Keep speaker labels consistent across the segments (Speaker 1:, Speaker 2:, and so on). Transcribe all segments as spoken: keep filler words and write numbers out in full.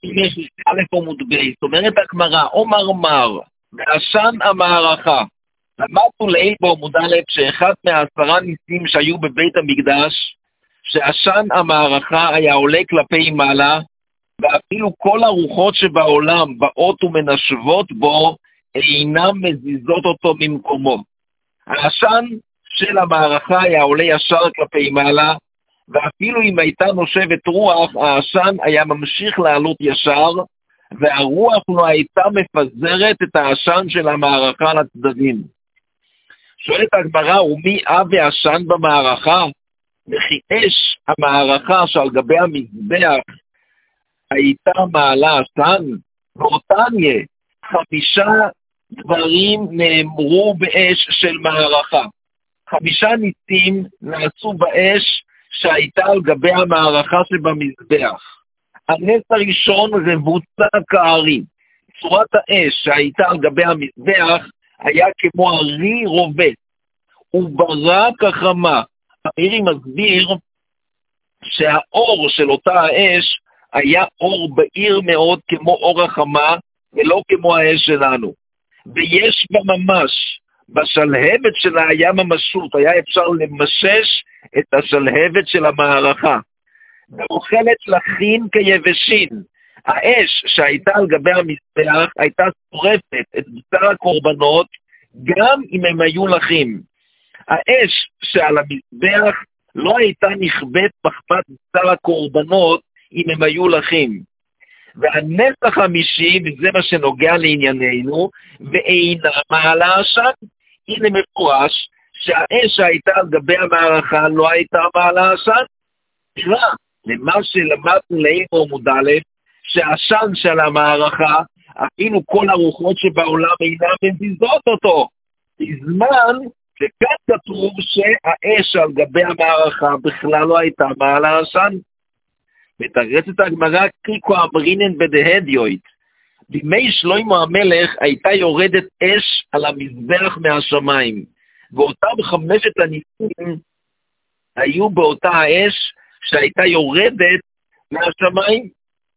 Speaker 1: א' עמוד ב', זאת אומרת הגמרא, עומר מר, ועשן המערכה. למדנו לעיל בעמוד א' שאחד מהעשרה ניסים שהיו בבית המקדש, שעשן המערכה היה עולה כלפי מעלה, ואפילו כל הרוחות שבעולם באות ומנשבות בו, אינם מזיזות אותו ממקומו. העשן של המערכה היה עולה ישר כלפי מעלה, ואפילו אם הייתה נושבת רוח, העשן היה ממשיך לעלות ישר, והרוח לא הייתה מפזרת את העשן של המערכה לצדדים. שואלת הגמרא, ומי אב ועשן במערכה? וכי אש המערכה שעל גבי המזבח הייתה מעלה עשן? ואותניה, חמישה דברים נאמרו באש של מערכה. חמישה ניסים נעשו באש שהייתה על גבי המערכה שבמזבח. הנס הראשון רבוצה כארי. צורת האש שהייתה על גבי המזבח היה כמו ארי רובת, וברק החמה. הארי מסביר שהאור של אותה האש היה אור בהיר מאוד כמו אור החמה, ולא כמו האש שלנו. ויש בה ממש, בשלהבת שלה היה ממשות, היה אפשר למשש את השלהבת של המערכה. ואוכלת לחין כיבשין. האש שהייתה על גבי המזבח הייתה שורפת את בשר הקורבנות, גם אם הם היו לחים. האש שעל המזבח לא הייתה נכבדת מחמת בשר הקורבנות אם הם היו לחים. והנס החמישי, וזה מה שנוגע לענייננו, ואינה מעלה עשן. הנה מפורש שהאש שהייתה על גבי המערכה לא הייתה מעלה עשן. תראה, למה שלמדנו לעיל בעמוד א', שהעשן של המערכה, אפילו כל הרוחות שבעולם אינם מזיזות אותו. בזמן שכאן כתוב שהאש על גבי המערכה בכלל לא הייתה מעלה עשן. מתרצת הגמרא קריקו אמרינן בדהדיוית. בימי שלמה המלך הייתה יורדת אש על המזבח מהשמיים, ואותם חמשת הניסים היו באותה האש שהייתה יורדת מהשמיים,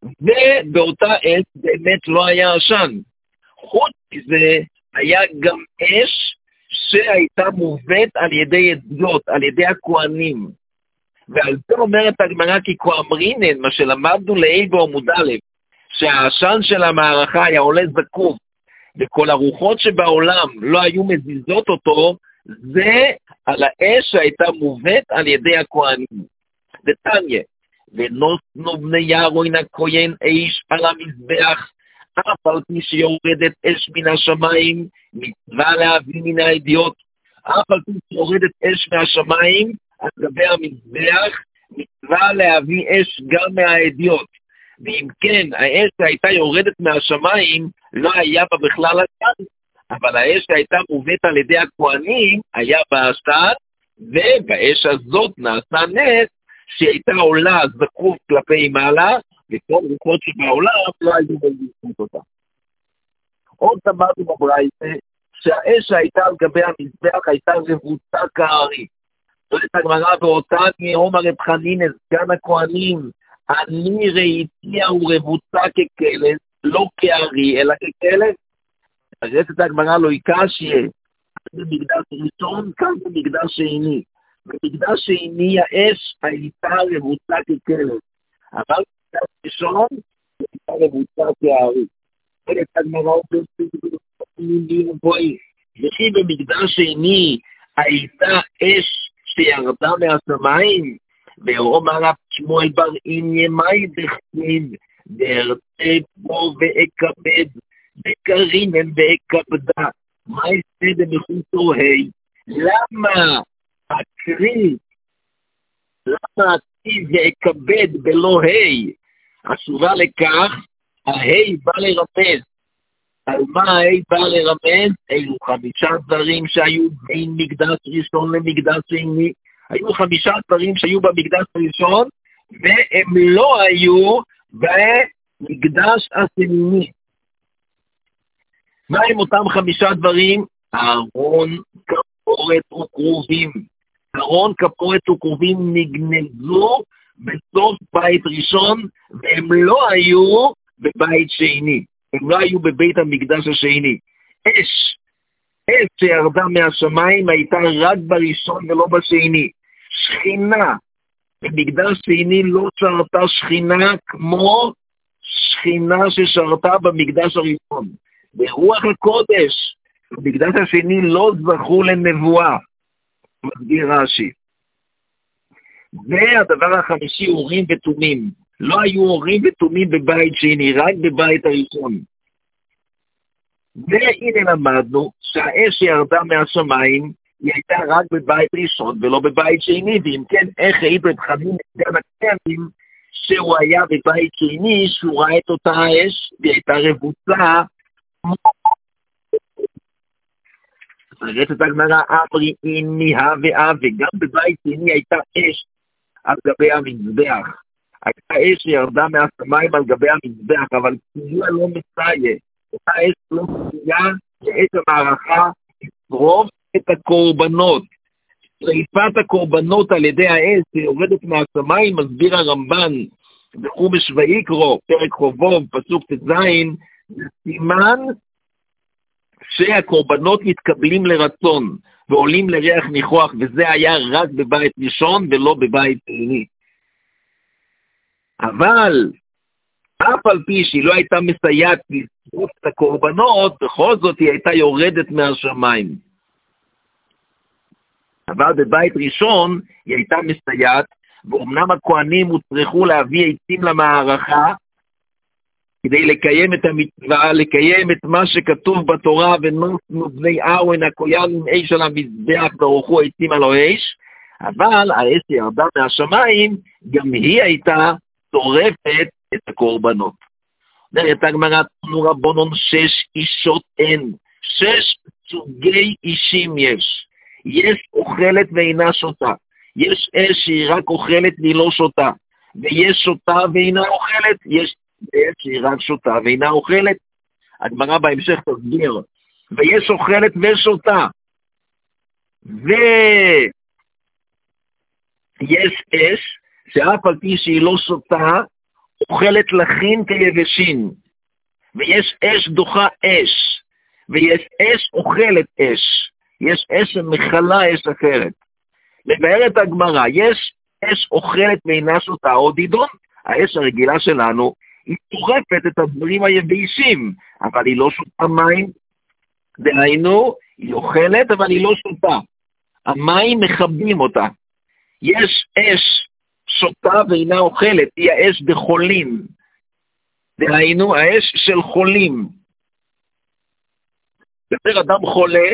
Speaker 1: ובאותה אש באמת לא היה עשן. חוץ מזה היה גם אש שהייתה מובאת על ידי עדיות, על ידי הכהנים. ועל זה אומרת הגמרא כי כאמרינן, מה שלמדנו לעיל בעמוד א', שהעשן של המערכה היה עולה זקוף, וכל הרוחות שבעולם לא היו מזיזות אותו, זה על האש שהייתה מובאת על ידי הכהנים. דתניא, ונוסנו בני ירון הכהן אש על המזבח, אף על פי שיורדת אש מן השמיים, מצווה להביא מן העדיות. אף על פי שיורדת אש מהשמיים, על גבי המזבח, מצווה להביא אש גם מהעדיות. ואם כן, האש שהייתה יורדת מהשמיים, לא היה בה בכלל עשן, אבל האש שהייתה מובאת על ידי הכהנים, היה בה עשן, ובאש הזאת נעשה נס, שהייתה עולה זקוף כלפי מעלה, וכל רוחות שבעולם לא היו מזיזות אותה. עוד אמרנו בברייתא, שהאש שהייתה על גבי המזבח הייתה רבוצה כארי. זאת הגמרא באותניה, עומר רב חנינא סגן הכהנים, אני ראיתיה ורבוצה ככלב, לא כארי, אלא ככלב. הרצת הגמרא לא יקשיה, במקדש ראשון, כאן במקדש שני. במקדש שני האש הייתה רבוצה ככלב. אבל במקדש ראשון, הייתה רבוצה כארי. הרצת הגמרא וכי במקדש שני הייתה אש שירדה מהשמיים, ואומר רב שמואל בר איניה מאי דכתיב, וארצה בו ואכבד, וקרינן ואכבדה, מה יעשה דמחותו ה'? למה אקריא, למה אקריא ואכבד בלא ה'? התשובה לכך, הה' בא לרמז. על מה הה' בא לרמז? אלו חמישה דברים שהיו בין מקדש ראשון למקדש שני. היו חמישה דברים שהיו במקדש הראשון, והם לא היו במקדש השני. מה הם אותם חמישה דברים? ארון, כפורת וכרובים. ארון, כפורת וכרובים נגנזו בסוף בית ראשון, והם לא היו בבית שני, הם לא היו בבית המקדש השני. אש, אש שירדה מהשמיים הייתה רק בראשון ולא בשני. שכינה, במקדש שני לא שרתה שכינה כמו שכינה ששרתה במקדש הראשון. ברוח הקודש, במקדש השני לא זכו לנבואה. מסביר רש"י. והדבר החמישי, אורים ותומים. לא היו אורים ותומים בבית שני, רק בבית הראשון. והנה למדנו שהאש שירדה מהשמיים היא הייתה רק בבית ראשון ולא בבית שני, ואם כן, איך העיד רב חנין סגן הכהנים שהוא היה בבית שני, שהוא ראה את אותה האש, והיא הייתה רבוצה. אומרת את הגמרא, אמרי איניה ואה, וגם בבית שני הייתה אש על גבי המזבח. הייתה אש שירדה מהשמיים על גבי המזבח, אבל סיוע לא מסייע. אותה אש לא מסייע שעת המערכה תשרוף את הקורבנות. שריפת הקורבנות על ידי האש שיורדת מהשמיים, מסביר הרמב"ן בחומש ויקרא, פרק חובוב, פסוק ט"ז, זה סימן שהקורבנות מתקבלים לרצון ועולים לריח ניחוח, וזה היה רק בבית ראשון ולא בבית שני. אבל אף על פי שהיא לא הייתה מסייעת לשרוף את הקורבנות, בכל זאת היא הייתה יורדת מהשמיים. אבל בבית ראשון היא הייתה מסייעת, ואומנם הכהנים הוצרכו להביא עצים למערכה, כדי לקיים את המצווה, לקיים את מה שכתוב בתורה, ונוסנו בני אהרון הכהן עם אש על המזבח וערכו עצים על האש, אבל האש ירדה מהשמיים, גם היא הייתה שורפת את הקורבנות. אומרת הגמרא, תנו רבונון, שש אישות אין, שש סוגי אישים יש. יש אוכלת ואינה שותה, יש אש שהיא רק אוכלת והיא לא שותה, ויש שותה ואינה אוכלת, יש אש שהיא רק שותה ואינה אוכלת. הגמרא בהמשך תסביר, ויש אוכלת ושותה, ויש אש שאף על פי שהיא לא שותה, אוכלת לחין כיבשין, ויש אש דוחה אש, ויש אש אוכלת אש, יש אש שמחלה אש אחרת. לבארת הגמרא, יש אש אוכלת ואינה שותה, או דידון, האש הרגילה שלנו, היא שורפת את הדברים היבשים, אבל היא לא שותה מים, דהיינו, היא אוכלת אבל היא לא שותה, המים מכבים אותה. יש אש שותה ואינה אוכלת, היא האש בחולים, דהיינו, האש של חולים. יותר אדם חולה,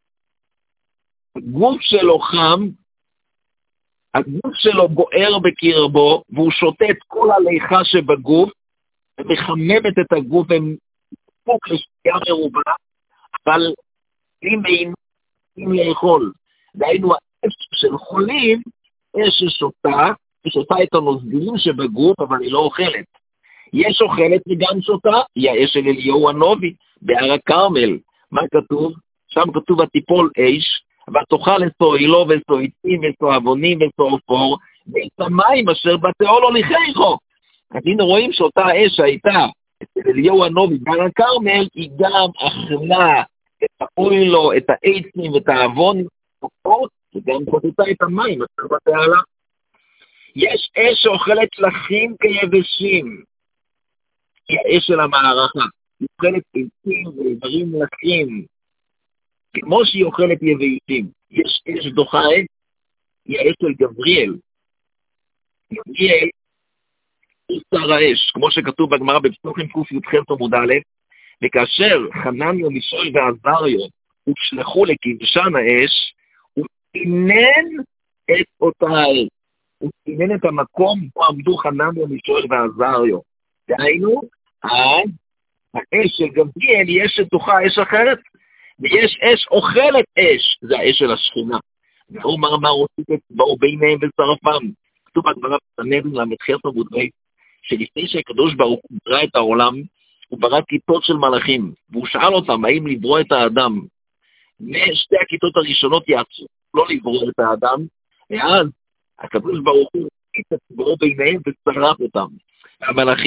Speaker 1: הגוף שלו חם, הגוף שלו בוער בקרבו, והוא שותה את כל הליכה שבגוף, ומחממת את הגוף ומפוק לשתייה מרובה, אבל אם אין, אם לאכול. דהיינו, האש של חולים, אש ששותה, היא שותה את הנוזלים שבגוף, אבל היא לא אוכלת. יש אוכלת וגם שותה, היא האש של אליהו הנובי, בהר הכרמל. מה כתוב? שם כתוב התיפול אש, ותאכל לסוהילו וסוהיצים וסוהבונים וסוהפור, ואת המים אשר בתאו לא לכיכו. אז הנה רואים שאותה האש שהייתה אצל אליהו הנובי בהר הכרמל, היא גם אכלה את האוילו, את העצים ואת האבון, וגם חוטטה את המים אשר בתאלה. יש אש שאוכלת לחים כיבשים, היא האש של המערכה, היא אוכלת עצים ודברים לחים, כמו שהיא אוכלת יבשים. יש אש דוחה, היא האש של גבריאל. גבריאל הוא שר האש, כמו שכתוב בגמרא בפסוחים ק"ח עמוד א', וכאשר חנניה מישאל ועזריו הושלחו לכבשן האש, הוא סינן את אותה האש. הוא סינן את המקום בו עמדו חנניה מישאל ועזריו. דהיינו, האש של גבריאל היא אש שדוחה אש אחרת, ויש אש אוכלת אש, זה האש של השכינה. והוא מרמר הוסיף את באו ביניהם ושרפם. כתוב בגמרא בסנהדרין למ"ח עמוד ב', שלפני שהקדוש ברוך הוא ברא את העולם, הוא ברא כיתות של מלאכים, והוא שאל אותם האם לברוא את האדם. ושתי הכיתות הראשונות יעצו, לא לברוא את האדם, ואז הקדוש ברוך הוא הוסיף את באו ביניהם ושרף אותם. המלאכים,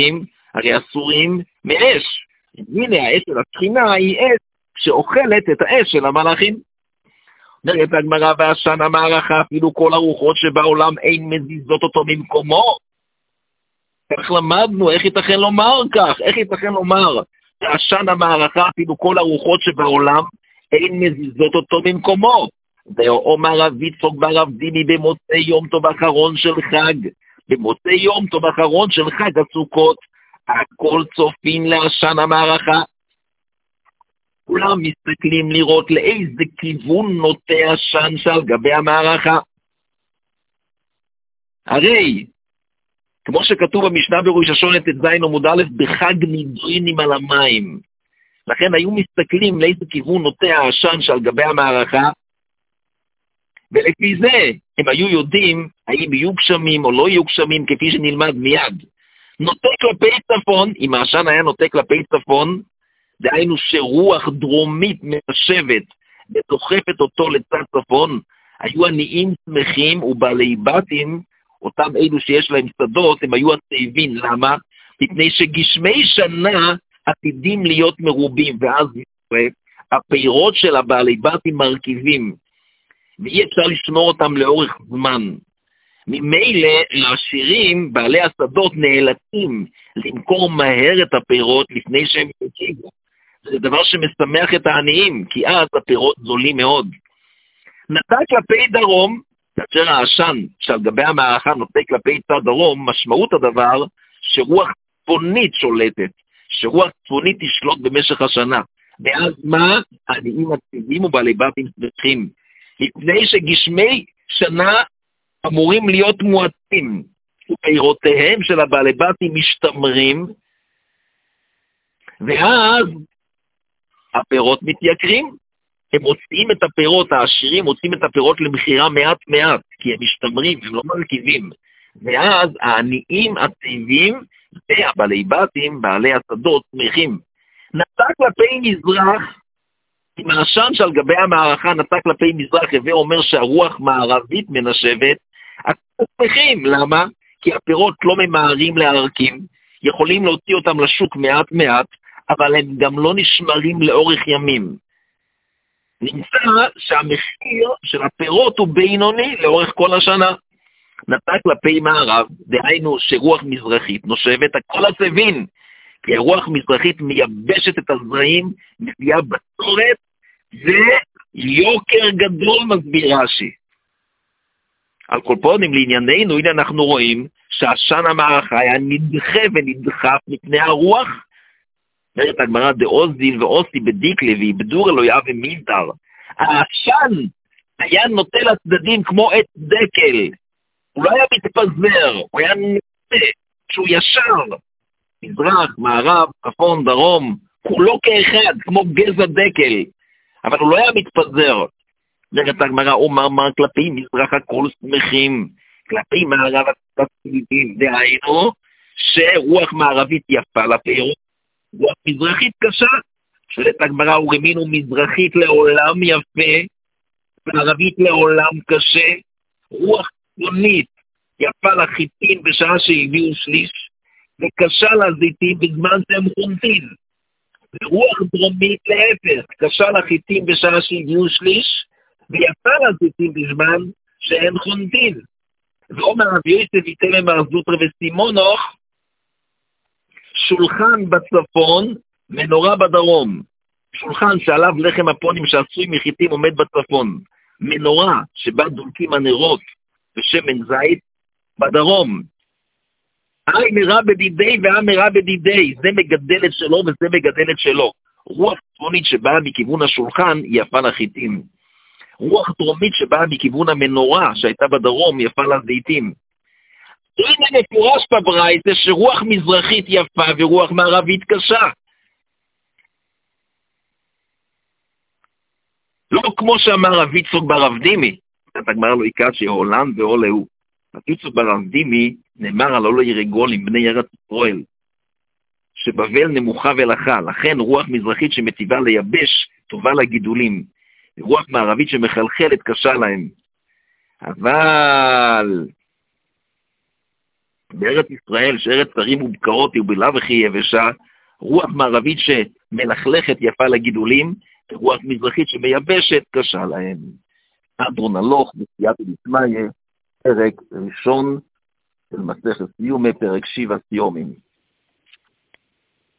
Speaker 1: הרי אסורים מאש. הנה האש של השכינה היא אש שאוכלת את האש של המלאכים. אומרת הגמרא, ועשן המערכה, אפילו כל הרוחות שבעולם אין מזיזות אותו ממקומו. כך למדנו, איך ייתכן לומר כך? איך ייתכן לומר שעשן המערכה, אפילו כל הרוחות שבעולם אין מזיזות אותו ממקומו? ואומר רב יצחק בר אבדימי, במוצאי יום טוב אחרון של חג, במוצאי יום טוב אחרון של חג הסוכות, הכל צופים לעשן המערכה. כולם מסתכלים לראות לאיזה כיוון נוטה עשן שעל גבי המערכה. הרי, כמו שכתוב במשנה בראש השונה ט"ז עמוד א', בחג נידונים על המים. לכן היו מסתכלים לאיזה כיוון נוטה העשן שעל גבי המערכה, ולפי זה הם היו יודעים האם יהיו גשמים או לא יהיו גשמים, כפי שנלמד מיד. נוטה כלפי צפון, אם העשן היה נוטה כלפי צפון, דהיינו שרוח דרומית משבת ודוחפת אותו לצד צפון, היו עניים שמחים ובעלי בתים, אותם אלו שיש להם שדות, הם היו הצעיבים. למה? מפני שגשמי שנה עתידים להיות מרובים, ואז הפירות של הבעלי בתים מרכיבים, ואי אפשר לשמור אותם לאורך זמן. ממילא העשירים, בעלי השדות, נאלצים למכור מהר את הפירות לפני שהם יגיעו. זה דבר שמשמח את העניים, כי אז הפירות זולים מאוד. נטה כלפי דרום, כאשר העשן שעל גבי המערכה נוטה כלפי צד דרום, משמעות הדבר שרוח צפונית שולטת, שרוח צפונית תשלוט במשך השנה. ואז מה? העניים עתידים ובעלי בתים שמחים, לפני שגשמי שנה אמורים להיות מועטים, ופירותיהם של הבעלי בתים משתמרים, ואז הפירות מתייקרים. הם מוצאים את הפירות, העשירים מוצאים את הפירות למחירה מעט מעט, כי הם משתמרים, הם לא מרכיבים. ואז העניים הטבעים והבעלי בתים, בעלי השדות, שמחים. נטה כלפי מזרח, אם העשן שעל גבי המערכה נטה כלפי מזרח, הווה אומר שהרוח מערבית מנשבת, אתם שמחים. למה? כי הפירות לא ממהרים להרכיב, יכולים להוציא אותם לשוק מעט מעט, אבל הם גם לא נשמרים לאורך ימים. נמצא שהמחיר של הפירות הוא בינוני לאורך כל השנה. נטה כלפי מערב, דהיינו שרוח מזרחית נושבת, הכל הסבין, כי הרוח מזרחית מייבשת את הזרעים, מביאה בצורת, ויוקר גדול מסביר רש"י. על כל פונים לענייננו, הנה אנחנו רואים שהעשן המערכה היה נדחה ונדחף מפני הרוח. אומרת הגמרא, דאוזיל ואוסי בדיקלי ואיבדור אלוהיה ומילתר. העשן היה נוטה לצדדים כמו עץ דקל, הוא לא היה מתפזר, הוא היה נוטה, שהוא ישר, מזרח, מערב, צפון, דרום, כולו כאחד, כמו גזע דקל, אבל הוא לא היה מתפזר. אומרת הגמרא, אומר מה כלפי מזרח הכל שמחים, כלפי מערב הצדדים, דהיינו שרוח מערבית יפה לפירות, רוח מזרחית קשה. שואלת הגמרא, ורמינו מזרחית לעולם יפה, וערבית לעולם קשה. רוח צפונית יפה לחיטין בשעה שהביאו שליש, וקשה לזיתים בזמן שהם חונטין. ורוח דרומית להפך, קשה לחיטין בשעה שהביאו שליש, ויפה לזיתים בזמן שהם חונטין. ואומר רבי יוסף ייתן למר זוטרא וסימונוך, שולחן בצפון, מנורה בדרום. שולחן שעליו לחם הפונים שעשוי מחיטים עומד בצפון. מנורה שבה דולקים הנרות ושמן זית בדרום. היי מרע בדידי והמרע בדידי, זה מגדל את שלו וזה מגדל את שלו. רוח צפונית שבאה מכיוון השולחן יפה לחיטים. רוח דרומית שבאה מכיוון המנורה שהייתה בדרום יפה לזיתים. הנה מפורש בברייתא שרוח מזרחית יפה ורוח מערבית קשה. לא כמו שאמר רב יצחק בר אבדימי, אתה גמר לו יקש שהולנד ועולה הוא. רב יצחק בר אבדימי נאמר על עולה ירגול עם בני ארץ ישראל, שבבל נמוכה ולחה, לכן רוח מזרחית שמטיבה לייבש טובה לגידולים, רוח מערבית שמחלחלת קשה להם. אבל בארץ ישראל, שארץ צרים ובקעות היא בלאו הכי יבשה, רוח מערבית שמלכלכת יפה לגידולים, רוח מזרחית שמייבשת קשה להם. אדרון הלוך בסייעתא דשמיא, פרק ראשון של מסכת סיומא, פרק שבע סיומים.